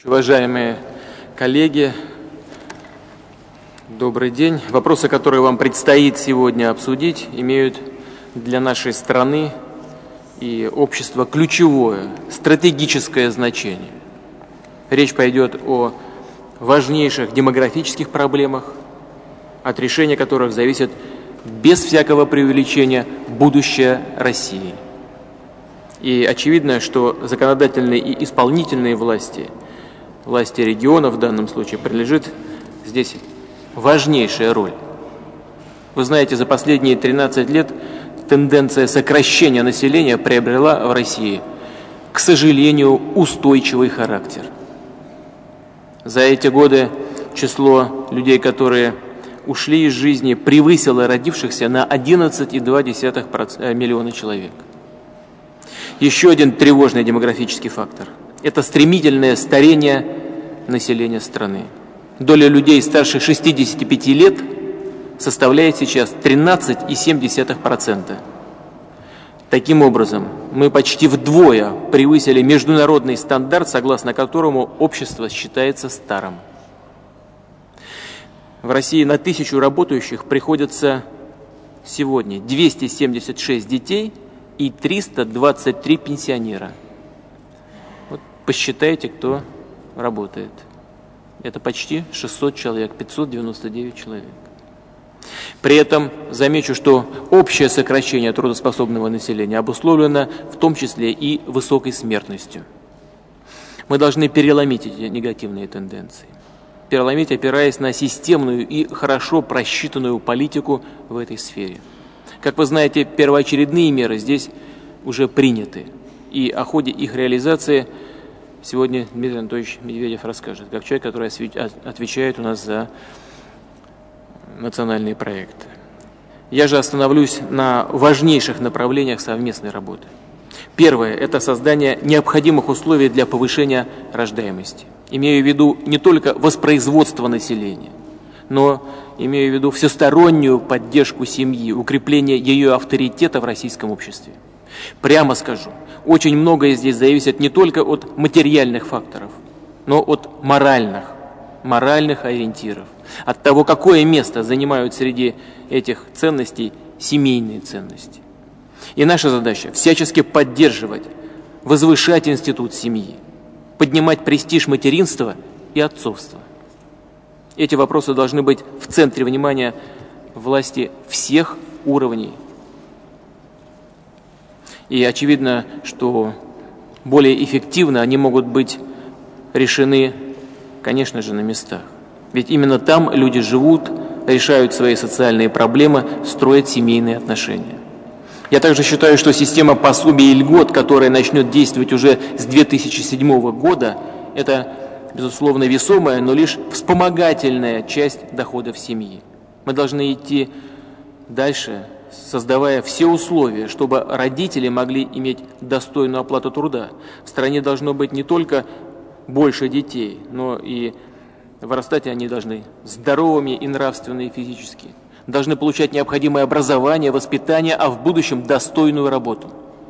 Уважаемые коллеги, добрый день. Вопросы, которые вам предстоит сегодня обсудить, имеют для нашей страны и общества ключевое, стратегическое значение. Речь пойдет о важнейших демографических проблемах, от решения которых зависит без всякого преувеличения будущее России. И очевидно, что законодательные и исполнительные власти регионов в данном случае принадлежит здесь важнейшая роль. Вы знаете, за последние 13 лет тенденция сокращения населения приобрела в России, к сожалению, устойчивый характер. За эти годы число людей, которые ушли из жизни, превысило родившихся на 11,2 миллиона человек. Еще один тревожный демографический фактор – это стремительное старение населения страны. Доля людей старше 65 лет составляет сейчас 13,7%. Таким образом, мы почти вдвое превысили международный стандарт, согласно которому общество считается старым. В России на 1000 работающих приходится сегодня 276 детей и 323 пенсионера. Вот посчитайте, кто работает. Это почти 600 человек, 599 человек. При этом замечу, что общее сокращение трудоспособного населения обусловлено в том числе и высокой смертностью. Мы должны переломить эти негативные тенденции. Переломить, опираясь на системную и хорошо просчитанную политику в этой сфере. Как вы знаете, первоочередные меры здесь уже приняты. И о ходе их реализации сегодня Дмитрий Анатольевич Медведев расскажет, как человек, который отвечает у нас за национальные проекты. Я же остановлюсь на важнейших направлениях совместной работы. Первое – это создание необходимых условий для повышения рождаемости. Имею в виду не только воспроизводство населения, но имею в виду всестороннюю поддержку семьи, укрепление ее авторитета в российском обществе. Прямо скажу, очень многое здесь зависит не только от материальных факторов, но от моральных ориентиров, от того, какое место занимают среди этих ценностей семейные ценности. И наша задача – всячески поддерживать, возвышать институт семьи, поднимать престиж материнства и отцовства. Эти вопросы должны быть в центре внимания власти всех уровней. И очевидно, что более эффективно они могут быть решены, конечно же, на местах. Ведь именно там люди живут, решают свои социальные проблемы, строят семейные отношения. Я также считаю, что система пособий и льгот, которая начнет действовать уже с 2007 года, это, безусловно, весомая, но лишь вспомогательная часть доходов семьи. Мы должны идти дальше, создавая все условия, чтобы родители могли иметь достойную оплату труда. В стране должно быть не только больше детей, но и вырастать они должны здоровыми и нравственно, и физически. Должны получать необходимое образование, воспитание, а в будущем достойную работу.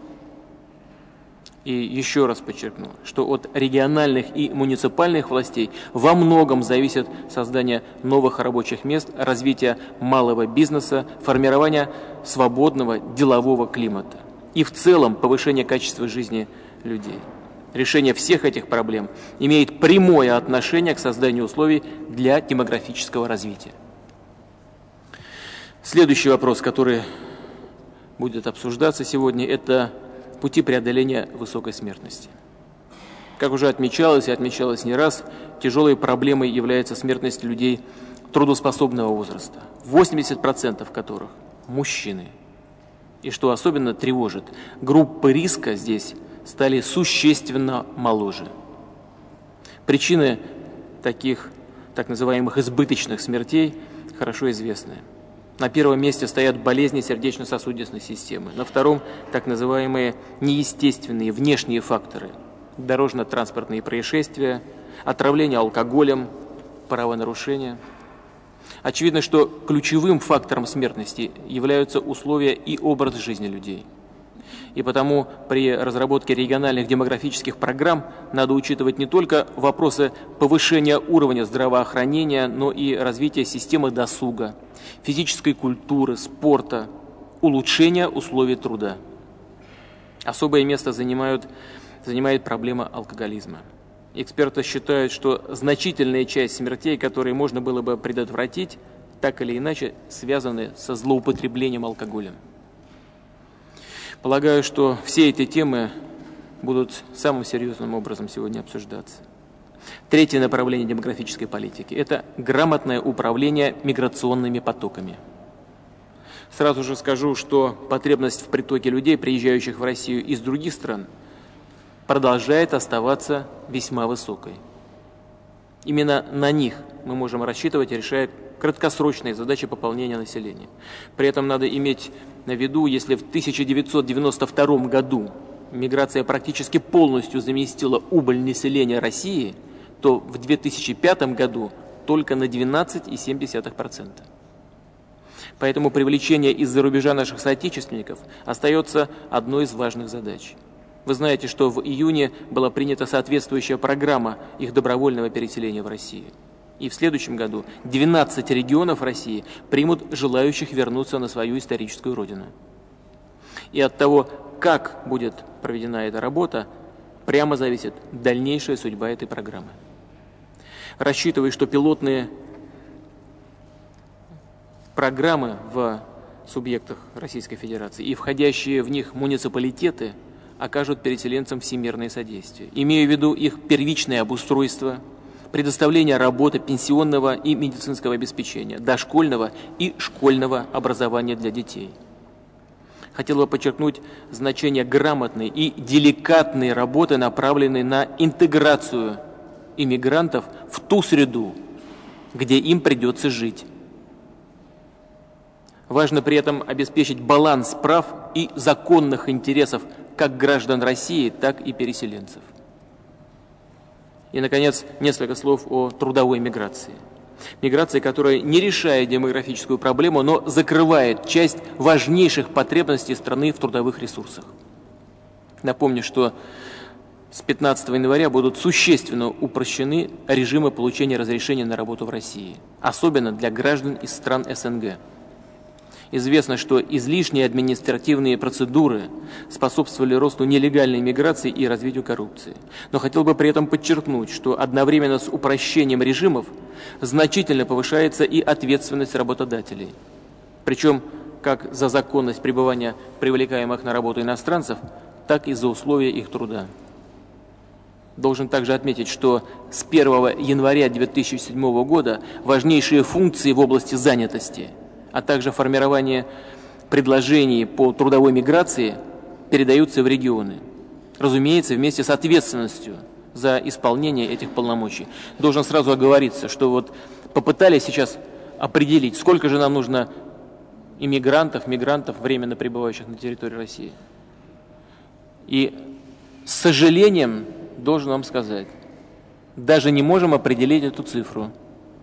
И еще раз подчеркну, что от региональных и муниципальных властей во многом зависит создание новых рабочих мест, развитие малого бизнеса, формирование свободного делового климата и в целом повышение качества жизни людей. Решение всех этих проблем имеет прямое отношение к созданию условий для демографического развития. Следующий вопрос, который будет обсуждаться сегодня, это пути преодоления высокой смертности. Как уже отмечалось и отмечалось не раз, тяжелой проблемой является смертность людей трудоспособного возраста, 80% которых мужчины. И что особенно тревожит, группы риска здесь стали существенно моложе. Причины таких так называемых избыточных смертей хорошо известны. На первом месте стоят болезни сердечно-сосудистой системы. На втором – так называемые неестественные внешние факторы. Дорожно-транспортные происшествия, отравление алкоголем, правонарушения. Очевидно, что ключевым фактором смертности являются условия и образ жизни людей. И потому при разработке региональных демографических программ надо учитывать не только вопросы повышения уровня здравоохранения, но и развития системы досуга, физической культуры, спорта, улучшения условий труда. Особое место занимает проблема алкоголизма. Эксперты считают, что значительная часть смертей, которые можно было бы предотвратить, так или иначе связаны со злоупотреблением алкоголем. Полагаю, что все эти темы будут самым серьезным образом сегодня обсуждаться. Третье направление демографической политики – это грамотное управление миграционными потоками. Сразу же скажу, что потребность в притоке людей, приезжающих в Россию из других стран, продолжает оставаться весьма высокой. Именно на них мы можем рассчитывать, решая краткосрочные задачи пополнения населения. При этом надо иметь на виду, если в 1992 году миграция практически полностью заместила убыль населения России, то в 2005 году только на 12,7%. Поэтому привлечение из-за рубежа наших соотечественников остается одной из важных задач. Вы знаете, что в июне была принята соответствующая программа их добровольного переселения в Россию. И в следующем году 12 регионов России примут желающих вернуться на свою историческую родину. И от того, как будет проведена эта работа, прямо зависит дальнейшая судьба этой программы. Рассчитываю, что пилотные программы в субъектах Российской Федерации и входящие в них муниципалитеты окажут переселенцам всемирное содействие. Имею в виду их первичное обустройство, предоставление работы, пенсионного и медицинского обеспечения, дошкольного и школьного образования для детей. Хотел бы подчеркнуть значение грамотной и деликатной работы, направленной на интеграцию иммигрантов в ту среду, где им придется жить. Важно при этом обеспечить баланс прав и законных интересов как граждан России, так и переселенцев. И, наконец, несколько слов о трудовой миграции. Миграции, которая не решает демографическую проблему, но закрывает часть важнейших потребностей страны в трудовых ресурсах. Напомню, что с 15 января будут существенно упрощены режимы получения разрешения на работу в России, особенно для граждан из стран СНГ. Известно, что излишние административные процедуры способствовали росту нелегальной миграции и развитию коррупции. Но хотел бы при этом подчеркнуть, что одновременно с упрощением режимов значительно повышается и ответственность работодателей. Причем как за законность пребывания привлекаемых на работу иностранцев, так и за условия их труда. Должен также отметить, что с 1 января 2007 года важнейшие функции в области занятости, а также формирование предложений по трудовой миграции передаются в регионы. Разумеется, вместе с ответственностью за исполнение этих полномочий. Должен сразу оговориться, что вот попытались сейчас определить, сколько же нам нужно иммигрантов, мигрантов, временно пребывающих на территории России. И с сожалением должен вам сказать, даже не можем определить эту цифру.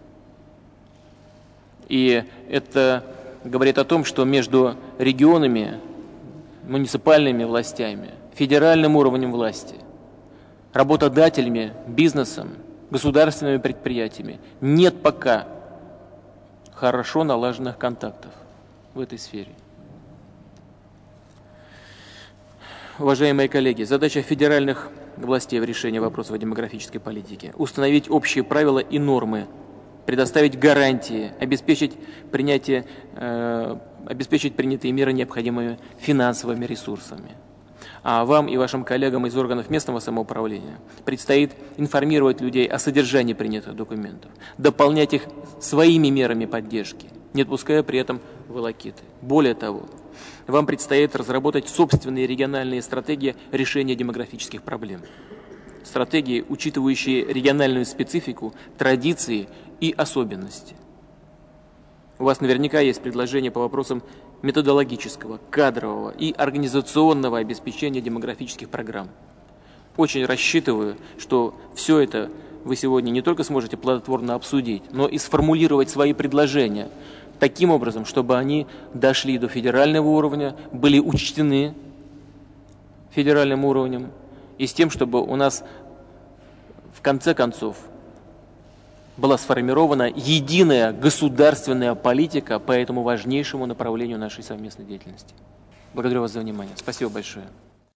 И это говорит о том, что между регионами, муниципальными властями, федеральным уровнем власти, работодателями, бизнесом, государственными предприятиями нет пока хорошо налаженных контактов в этой сфере. Уважаемые коллеги, задача федеральных властей в решении вопросов демографической политики – установить общие правила и нормы, предоставить гарантии, обеспечить принятие принятые меры необходимыми финансовыми ресурсами. А вам и вашим коллегам из органов местного самоуправления предстоит информировать людей о содержании принятых документов, дополнять их своими мерами поддержки, не допуская при этом волокиты. Более того, вам предстоит разработать собственные региональные стратегии решения демографических проблем. Стратегии, учитывающие региональную специфику, традиции и особенности. У вас наверняка есть предложения по вопросам методологического, кадрового и организационного обеспечения демографических программ. Очень рассчитываю, что все это вы сегодня не только сможете плодотворно обсудить, но и сформулировать свои предложения таким образом, чтобы они дошли до федерального уровня, были учтены федеральным уровнем и с тем, чтобы у нас в конце концов была сформирована единая государственная политика по этому важнейшему направлению нашей совместной деятельности. Благодарю вас за внимание. Спасибо большое.